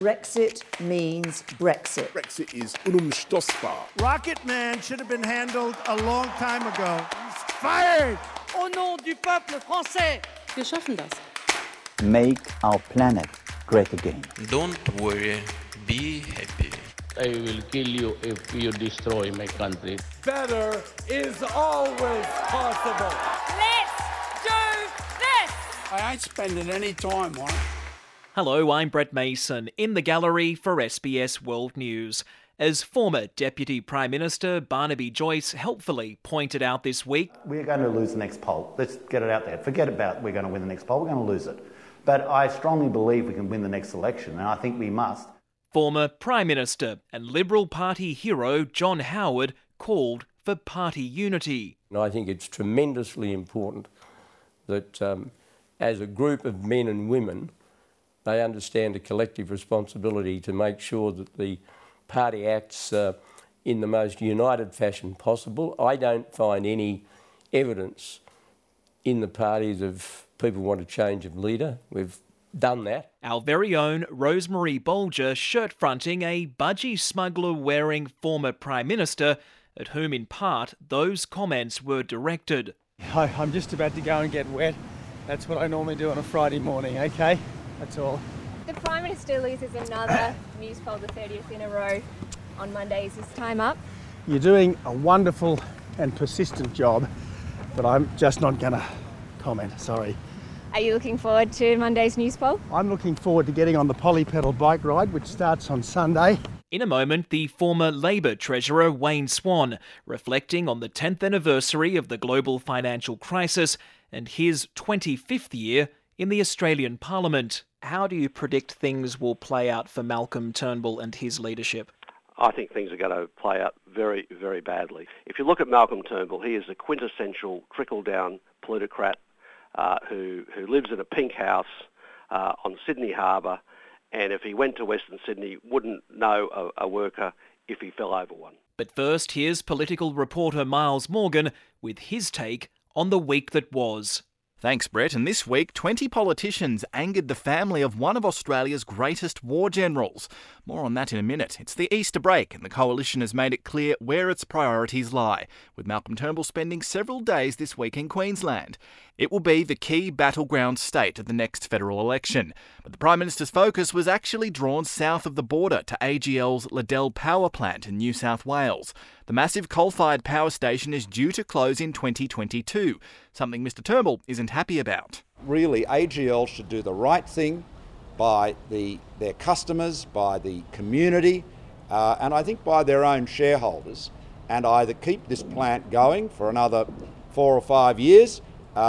Brexit means Brexit. Brexit is unumstoßbar. Rocket Man should have been handled a long time ago. He's fired! Au nom du peuple français. Wir schaffen das. Make our planet great again. Don't worry, be happy. I will kill you if you destroy my country. Better is always possible. Let's do this! I ain't spending any time on it. Hello, I'm Brett Mason, in the gallery for SBS World News. As former Deputy Prime Minister Barnaby Joyce helpfully pointed out this week, We're going to lose the next poll. Let's get it out there. Forget about we're going to win the next poll. We're going to lose it. But I strongly believe we can win the next election, and I think we must. former Prime Minister and Liberal Party hero John Howard called for party unity. And I think it's tremendously important that as a group of men and women, they understand a collective responsibility to make sure that the party acts in the most united fashion possible. I don't find any evidence in the parties of people want a change of leader. We've done that. Our very own Rosemary Bolger shirt-fronting a budgie smuggler-wearing former Prime Minister, at whom in part those comments were directed. I'm just about to go and get wet. That's what I normally do on a Friday morning, okay? That's all. The Prime Minister loses another news poll, the 30th in a row on Monday. Is his time up? You're doing a wonderful and persistent job, but I'm just not going to comment, sorry. Are you looking forward to Monday's news poll? I'm looking forward to getting on the Polypedal bike ride, which starts on Sunday. In a moment, the former Labor Treasurer Wayne Swan, reflecting on the 10th anniversary of the global financial crisis and his 25th year in the Australian Parliament. How do you predict things will play out for Malcolm Turnbull and his leadership? I think things are going to play out very, very badly. If you look at Malcolm Turnbull, he is a quintessential trickle-down plutocrat who lives in a pink house on Sydney Harbour, and if he went to Western Sydney, wouldn't know a worker if he fell over one. But first, here's political reporter Miles Morgan with his take on the week that was. Thanks, Brett. And this week, 20 politicians angered the family of one of Australia's greatest war generals. More on that in a minute. It's the Easter break, and the Coalition has made it clear where its priorities lie, with Malcolm Turnbull spending several days this week in Queensland. It will be the key battleground state of the next federal election. But the Prime Minister's focus was actually drawn south of the border to AGL's Liddell power plant in New South Wales. The massive coal-fired power station is due to close in 2022, something Mr Turnbull isn't happy about. Really, AGL should do the right thing by their customers, by the community, and I think by their own shareholders, and either keep this plant going for another 4 or 5 years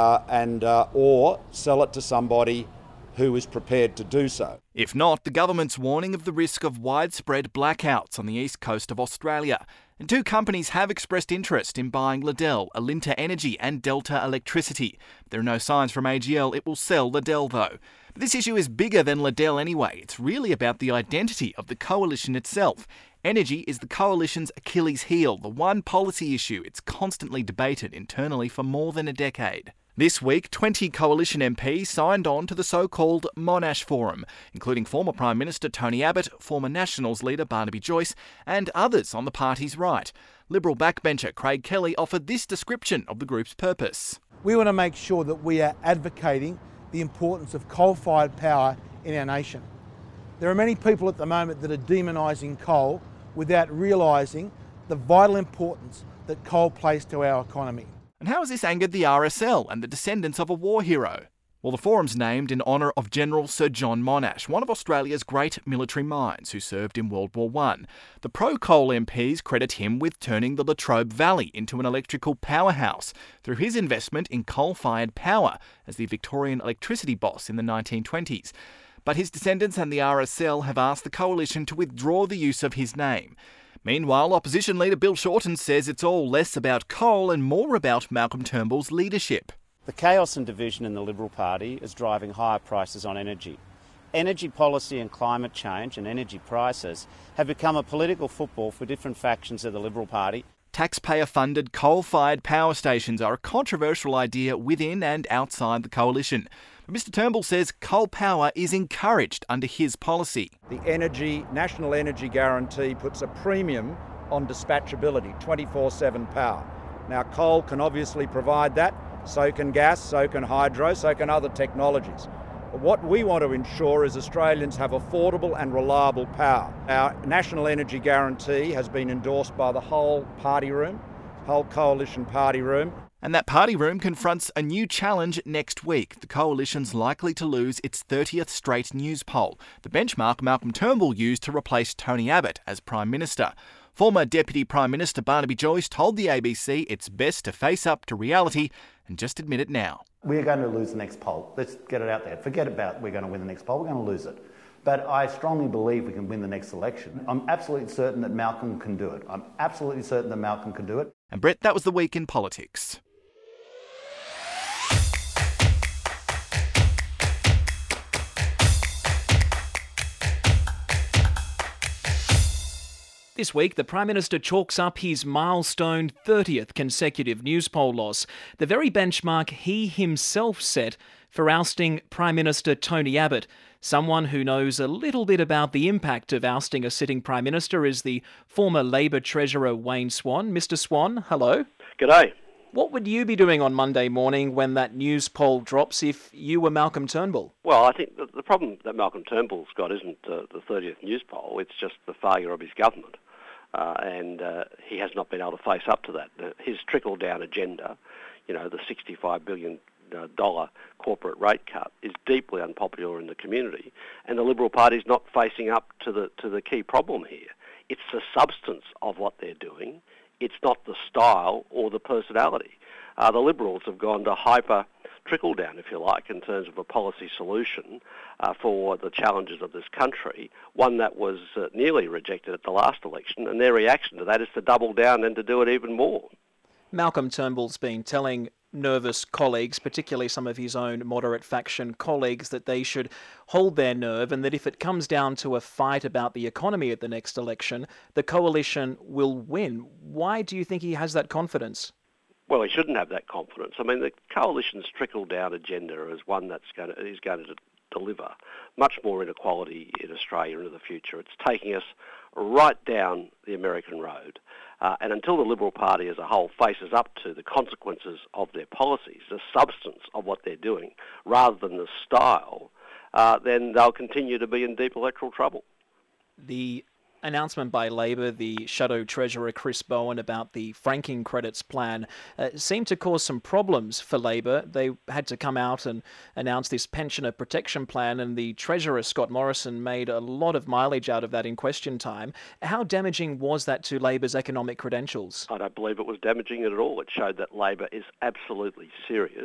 or sell it to somebody who is prepared to do so. If not, the government's warning of the risk of widespread blackouts on the east coast of Australia. And 2 companies have expressed interest in buying Liddell, Alinta Energy and Delta Electricity. There are no signs from AGL it will sell Liddell, though. But this issue is bigger than Liddell anyway. It's really about the identity of the coalition itself. Energy is the coalition's Achilles heel, the one policy issue it's constantly debated internally for more than a decade. This week, 20 Coalition MPs signed on to the so-called Monash Forum, including former Prime Minister Tony Abbott, former Nationals leader Barnaby Joyce, and others on the party's right. Liberal backbencher Craig Kelly offered this description of the group's purpose. We want to make sure that we are advocating the importance of coal-fired power in our nation. There are many people at the moment that are demonising coal without realising the vital importance that coal plays to our economy. And how has this angered the RSL and the descendants of a war hero? Well, the forum's named in honour of General Sir John Monash, one of Australia's great military minds who served in World War I. The pro-coal MPs credit him with turning the Latrobe Valley into an electrical powerhouse through his investment in coal-fired power as the Victorian electricity boss in the 1920s. But his descendants and the RSL have asked the coalition to withdraw the use of his name. Meanwhile, opposition leader Bill Shorten says it's all less about coal and more about Malcolm Turnbull's leadership. The chaos and division in the Liberal Party is driving higher prices on energy. Energy policy and climate change and energy prices have become a political football for different factions of the Liberal Party. Taxpayer-funded coal-fired power stations are a controversial idea within and outside the coalition. But Mr Turnbull says coal power is encouraged under his policy. The National Energy Guarantee puts a premium on dispatchability, 24/7 power. Now, coal can obviously provide that, so can gas, so can hydro, so can other technologies. But what we want to ensure is Australians have affordable and reliable power. Our National Energy Guarantee has been endorsed by the whole party room, whole coalition party room. And that party room confronts a new challenge next week. The coalition's likely to lose its 30th straight news poll, the benchmark Malcolm Turnbull used to replace Tony Abbott as Prime Minister. Former Deputy Prime Minister Barnaby Joyce told the ABC it's best to face up to reality and just admit it now. We're going to lose the next poll. Let's get it out there. Forget about we're going to win the next poll. We're going to lose it. But I strongly believe we can win the next election. I'm absolutely certain that Malcolm can do it. I'm absolutely certain that Malcolm can do it. And Brett, that was the week in politics. This week, the Prime Minister chalks up his milestone 30th consecutive news poll loss, the very benchmark he himself set for ousting Prime Minister Tony Abbott. Someone who knows a little bit about the impact of ousting a sitting Prime Minister is the former Labor Treasurer Wayne Swan. Mr Swan, hello. G'day. What would you be doing on Monday morning when that news poll drops if you were Malcolm Turnbull? Well, I think the problem that Malcolm Turnbull's got isn't the 30th news poll, it's just the failure of his government. And he has not been able to face up to that. His trickle-down agenda, the $65 billion corporate rate cut, is deeply unpopular in the community, and the Liberal Party's not facing up to the key problem here. It's the substance of what they're doing. It's not the style or the personality. The Liberals have gone to hyper trickle-down, if you like, in terms of a policy solution for the challenges of this country, one that was nearly rejected at the last election, and their reaction to that is to double down and to do it even more. Malcolm Turnbull's been telling nervous colleagues, particularly some of his own moderate faction colleagues, that they should hold their nerve and that if it comes down to a fight about the economy at the next election, the coalition will win. Why do you think he has that confidence? Well, he shouldn't have that confidence. I mean, the coalition's trickle-down agenda is one is going to deliver much more inequality in Australia into the future. It's taking us right down the American road. And until the Liberal Party as a whole faces up to the consequences of their policies, the substance of what they're doing, rather than the style, then they'll continue to be in deep electoral trouble. The announcement by Labor, the Shadow Treasurer Chris Bowen, about the franking credits plan seemed to cause some problems for Labor. They had to come out and announce this pensioner protection plan, and the Treasurer, Scott Morrison, made a lot of mileage out of that in question time. How damaging was that to Labor's economic credentials? I don't believe it was damaging at all. It showed that Labor is absolutely serious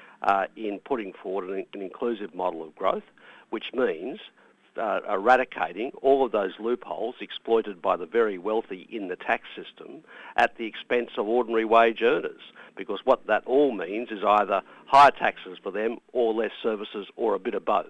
in putting forward an inclusive model of growth, which means eradicating all of those loopholes exploited by the very wealthy in the tax system at the expense of ordinary wage earners, because what that all means is either higher taxes for them or less services or a bit of both.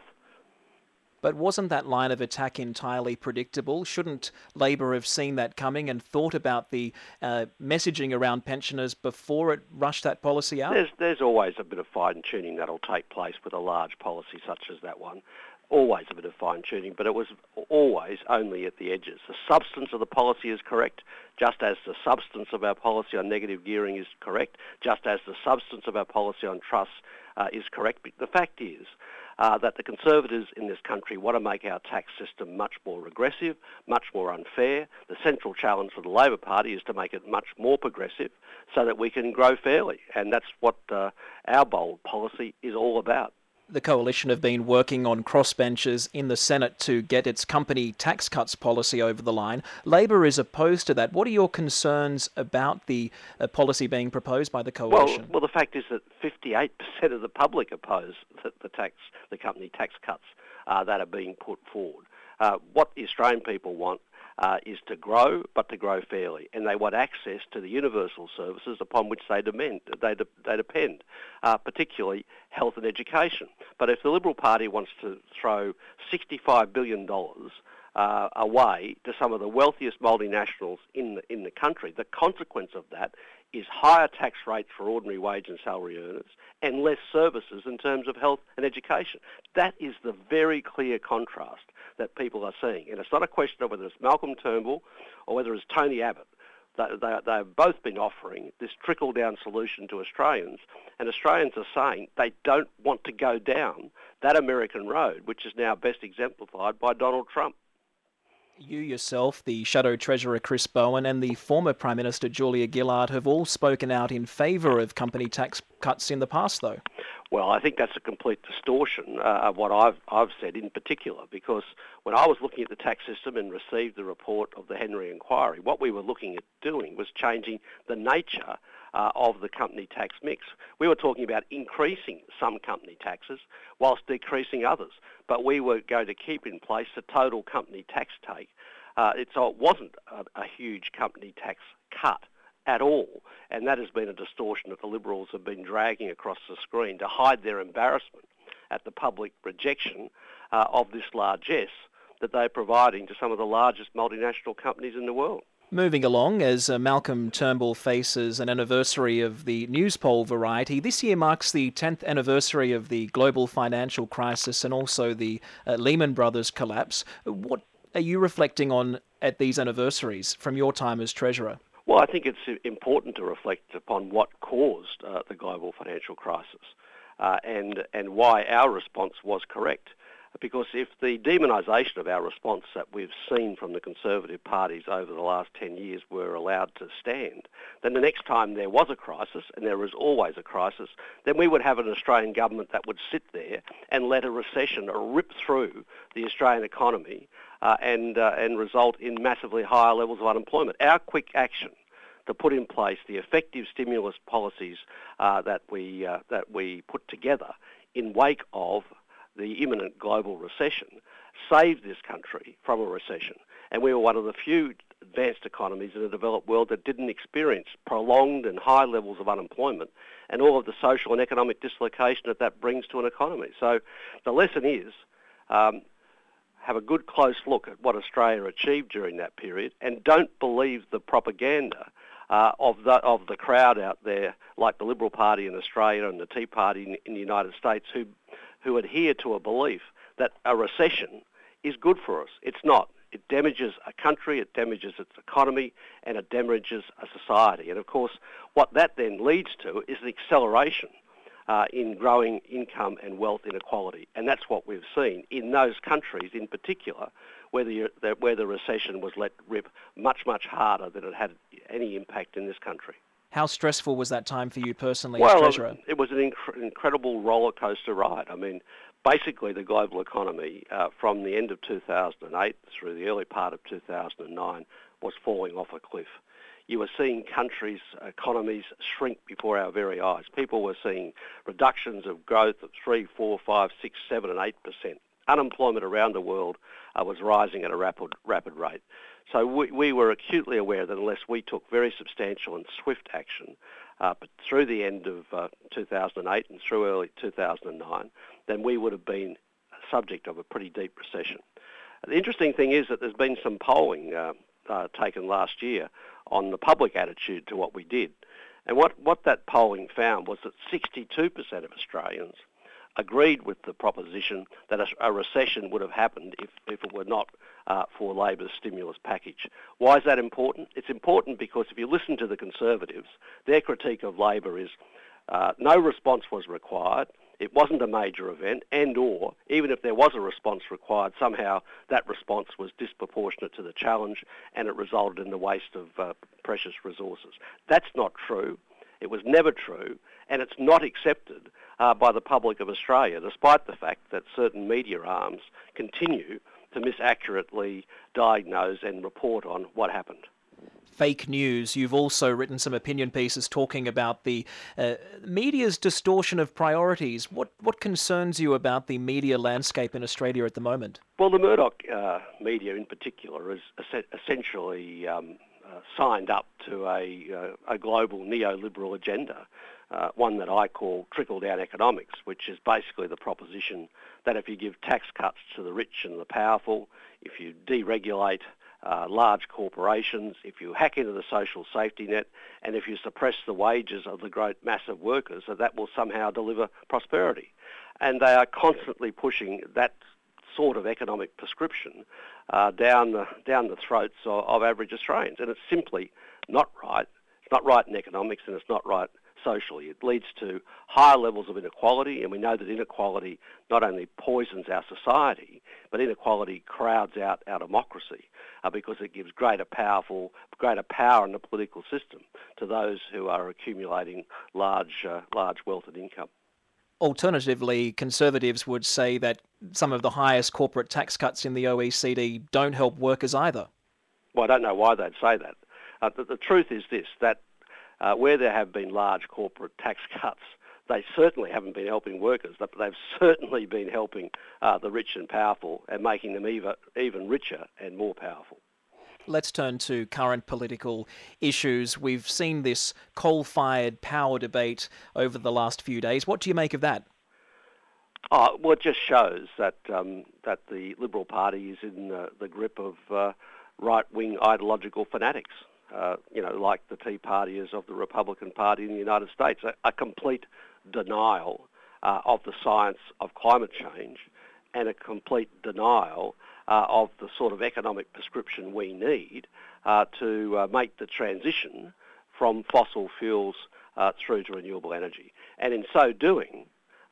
But wasn't that line of attack entirely predictable? Shouldn't Labor have seen that coming and thought about the messaging around pensioners before it rushed that policy out? There's always a bit of fine-tuning that'll take place with a large policy such as that one. Always a bit of fine-tuning, but it was always only at the edges. The substance of the policy is correct, just as the substance of our policy on negative gearing is correct, just as the substance of our policy on trusts is correct. The fact is that the Conservatives in this country want to make our tax system much more regressive, much more unfair. The central challenge for the Labor Party is to make it much more progressive so that we can grow fairly, and that's what our bold policy is all about. The Coalition have been working on crossbenchers in the Senate to get its company tax cuts policy over the line. Labor is opposed to that. What are your concerns about the policy being proposed by the Coalition? Well, the fact is that 58% of the public oppose the company tax cuts that are being put forward. What the Australian people want is to grow, but to grow fairly, and they want access to the universal services upon which they depend, particularly health and education. But if the Liberal Party wants to throw $65 billion away to some of the wealthiest multinationals in the country, the consequence of that is higher tax rates for ordinary wage and salary earners and less services in terms of health and education. That is the very clear contrast that people are seeing. And it's not a question of whether it's Malcolm Turnbull or whether it's Tony Abbott. They've both been offering this trickle-down solution to Australians, and Australians are saying they don't want to go down that American road, which is now best exemplified by Donald Trump. You yourself, the Shadow Treasurer Chris Bowen and the former Prime Minister Julia Gillard have all spoken out in favour of company tax cuts in the past, though. Well, I think that's a complete distortion of what I've said in particular, because when I was looking at the tax system and received the report of the Henry Inquiry, what we were looking at doing was changing the nature of the company tax mix. We were talking about increasing some company taxes whilst decreasing others, but we were going to keep in place the total company tax take. So it wasn't a huge company tax cut at all, and that has been a distortion that the Liberals have been dragging across the screen to hide their embarrassment at the public rejection of this largesse that they're providing to some of the largest multinational companies in the world. Moving along, as Malcolm Turnbull faces an anniversary of the Newspoll variety, this year marks the 10th anniversary of the global financial crisis and also the Lehman Brothers collapse. What are you reflecting on at these anniversaries from your time as Treasurer? Well, I think it's important to reflect upon what caused the global financial crisis and why our response was correct. Because if the demonisation of our response that we've seen from the Conservative parties over the last 10 years were allowed to stand, then the next time there was a crisis, and there is always a crisis, then we would have an Australian government that would sit there and let a recession rip through the Australian economy and result in massively higher levels of unemployment. Our quick action to put in place the effective stimulus policies that we put together in wake of the imminent global recession saved this country from a recession. And we were one of the few advanced economies in the developed world that didn't experience prolonged and high levels of unemployment and all of the social and economic dislocation that brings to an economy. So the lesson is have a good close look at what Australia achieved during that period, and don't believe the propaganda of the crowd out there, like the Liberal Party in Australia and the Tea Party in the United States, who adhere to a belief that a recession is good for us. It's not. It damages a country, it damages its economy, and it damages a society. And of course, what that then leads to is an acceleration in growing income and wealth inequality. And that's what we've seen in those countries in particular, where the recession was let rip much, much harder than it had any impact in this country. How stressful was that time for you personally as Treasurer? Well, it was an incredible roller coaster ride. I mean, basically the global economy from the end of 2008 through the early part of 2009 was falling off a cliff. You were seeing countries' economies shrink before our very eyes. People were seeing reductions of growth of 3, 4, 5, 6, 7 and 8%. Unemployment around the world was rising at a rapid rate. So we were acutely aware that unless we took very substantial and swift action but through the end of 2008 and through early 2009, then we would have been subject of a pretty deep recession. The interesting thing is that there's been some polling taken last year on the public attitude to what we did. And what that polling found was that 62% of Australians agreed with the proposition that a recession would have happened if it were not for Labor's stimulus package. Why is that important? It's important because if you listen to the Conservatives, their critique of Labor is no response was required, it wasn't a major event, and or, even if there was a response required, somehow that response was disproportionate to the challenge and it resulted in the waste of precious resources. That's not true. It was never true, and it's not accepted by the public of Australia, despite the fact that certain media arms continue to misaccurately diagnose and report on what happened. Fake news. You've also written some opinion pieces talking about the media's distortion of priorities. What concerns you about the media landscape in Australia at the moment? Well, the Murdoch media in particular is essentially signed up to a global neoliberal agenda, one that I call trickle-down economics, which is basically the proposition that if you give tax cuts to the rich and the powerful, if you deregulate large corporations, if you hack into the social safety net, and if you suppress the wages of the great mass of workers, that will somehow deliver prosperity. And they are constantly pushing that sort of economic prescription down the throats of average Australians. And it's simply not right. It's not right in economics, and it's not right socially. It leads to higher levels of inequality, and we know that inequality not only poisons our society, but inequality crowds out our democracy because it gives greater power in the political system to those who are accumulating large wealth and income. Alternatively, Conservatives would say that some of the highest corporate tax cuts in the OECD don't help workers either. Well, I don't know why they'd say that. The truth is this, that where there have been large corporate tax cuts, they certainly haven't been helping workers, but they've certainly been helping the rich and powerful and making them even richer and more powerful. Let's turn to current political issues. We've seen this coal-fired power debate over the last few days. What do you make of that? Well, it just shows that the Liberal Party is in the grip of right-wing ideological fanatics. Like the Tea Partiers of the Republican Party in the United States, a complete denial of the science of climate change and a complete denial of the sort of economic prescription we need to make the transition from fossil fuels through to renewable energy. And in so doing,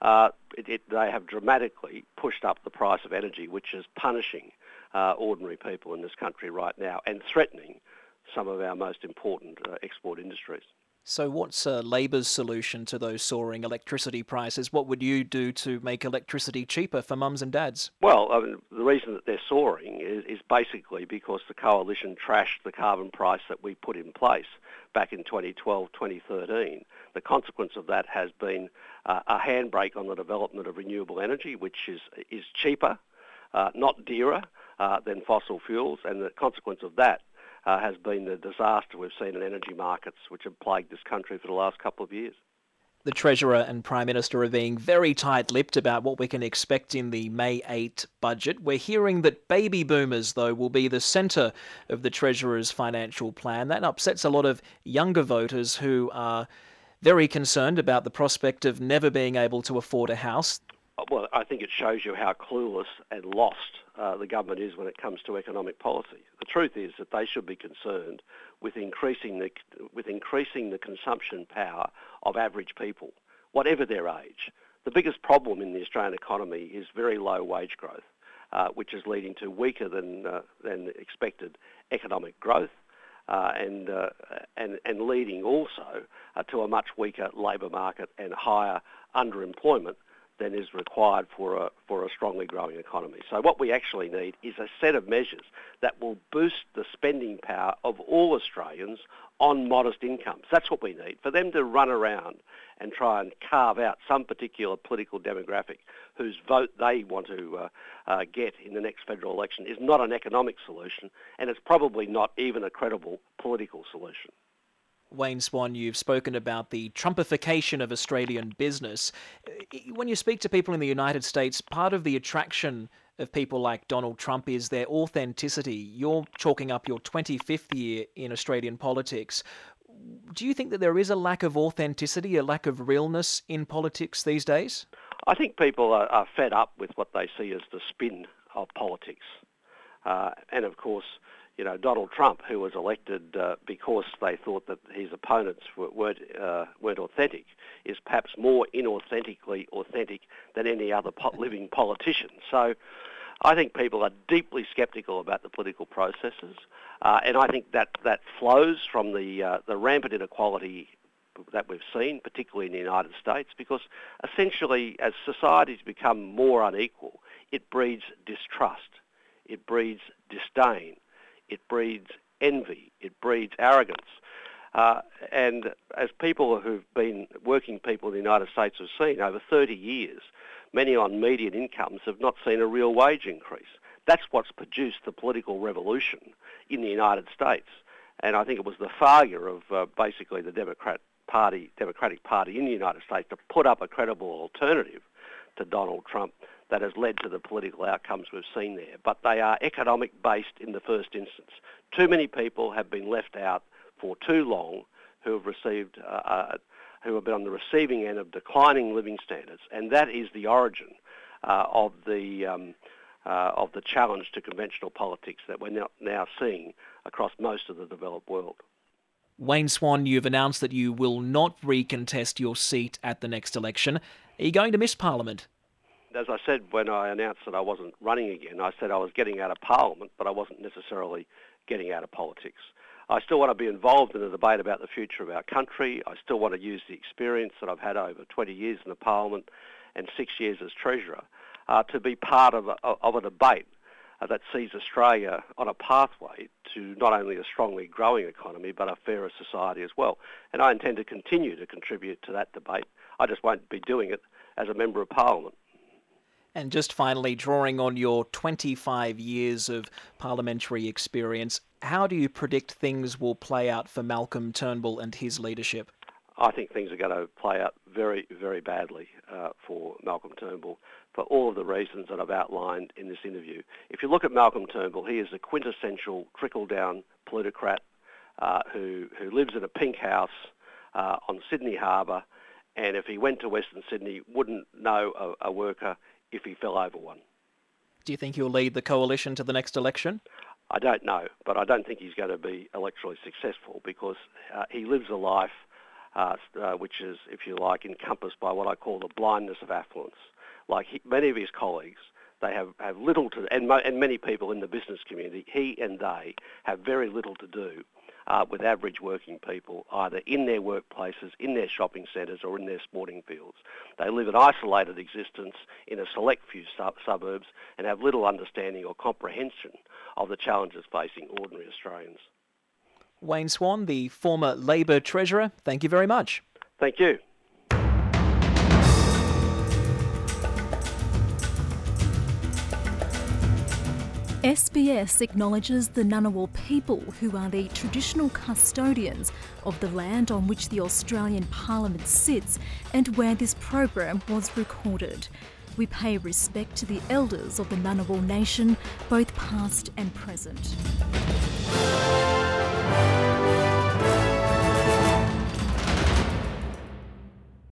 they have dramatically pushed up the price of energy, which is punishing ordinary people in this country right now and threatening some of our most important export industries. So what's Labor's solution to those soaring electricity prices? What would you do to make electricity cheaper for mums and dads? Well, the reason that they're soaring is basically because the coalition trashed the carbon price that we put in place back in 2012, 2013. The consequence of that has been a handbrake on the development of renewable energy, which is cheaper, not dearer than fossil fuels, and the consequence of that has been the disaster we've seen in energy markets, which have plagued this country for the last couple of years. The Treasurer and Prime Minister are being very tight-lipped about what we can expect in the May 8 budget. We're hearing that baby boomers, though, will be the centre of the Treasurer's financial plan. That upsets a lot of younger voters who are very concerned about the prospect of never being able to afford a house. Well, I think it shows you how clueless and lost the government is when it comes to economic policy. The truth is that they should be concerned with increasing the consumption power of average people, whatever their age. The biggest problem in the Australian economy is very low wage growth, which is leading to weaker than expected economic growth, and leading also to a much weaker labour market and higher underemployment than is required for a strongly growing economy. So what we actually need is a set of measures that will boost the spending power of all Australians on modest incomes. That's what we need. For them to run around and try and carve out some particular political demographic whose vote they want to get in the next federal election is not an economic solution, and it's probably not even a credible political solution. Wayne Swan, you've spoken about the Trumpification of Australian business. When you speak to people in the United States, part of the attraction of people like Donald Trump is their authenticity. You're chalking up your 25th year in Australian politics. Do you think that there is a lack of authenticity, a lack of realness in politics these days? I think people are fed up with what they see as the spin of politics. And of course, Donald Trump, who was elected because they thought that his opponents weren't authentic, is perhaps more inauthentically authentic than any other living politician. So I think people are deeply sceptical about the political processes, and I think that flows from the rampant inequality that we've seen, particularly in the United States, because essentially as societies become more unequal, it breeds distrust, it breeds disdain, it breeds envy, it breeds arrogance. And as people who've been working people in the United States have seen, over 30 years, many on median incomes have not seen a real wage increase. That's what's produced the political revolution in the United States. And I think it was the failure of basically the Democratic Party in the United States to put up a credible alternative to Donald Trump that has led to the political outcomes we've seen there. But they are economic-based in the first instance. Too many people have been left out for too long who have received, who have been on the receiving end of declining living standards, and that is the origin of the challenge to conventional politics that we're now seeing across most of the developed world. Wayne Swan, you've announced that you will not recontest your seat at the next election. Are you going to miss Parliament? As I said when I announced that I wasn't running again, I said I was getting out of Parliament, but I wasn't necessarily getting out of politics. I still want to be involved in the debate about the future of our country. I still want to use the experience that I've had over 20 years in the Parliament and 6 years as Treasurer to be part of a debate that sees Australia on a pathway to not only a strongly growing economy but a fairer society as well. And I intend to continue to contribute to that debate. I just won't be doing it as a Member of Parliament. And just finally, drawing on your 25 years of parliamentary experience, how do you predict things will play out for Malcolm Turnbull and his leadership? I think things are going to play out very, very badly for Malcolm Turnbull for all of the reasons that I've outlined in this interview. If you look at Malcolm Turnbull, he is a quintessential trickle-down plutocrat who lives in a pink house on Sydney Harbour, and if he went to Western Sydney, wouldn't know a worker if he fell over one. Do you think he'll lead the coalition to the next election? I don't know, but I don't think he's going to be electorally successful because he lives a life which is, if you like, encompassed by what I call the blindness of affluence. Like many of his colleagues, they have little to, and many people in the business community, he and they have very little to do with average working people, either in their workplaces, in their shopping centres or in their sporting fields. They live an isolated existence in a select few suburbs and have little understanding or comprehension of the challenges facing ordinary Australians. Wayne Swan, the former Labor Treasurer, thank you very much. Thank you. SBS acknowledges the Ngunnawal people who are the traditional custodians of the land on which the Australian Parliament sits and where this program was recorded. We pay respect to the elders of the Ngunnawal Nation, both past and present.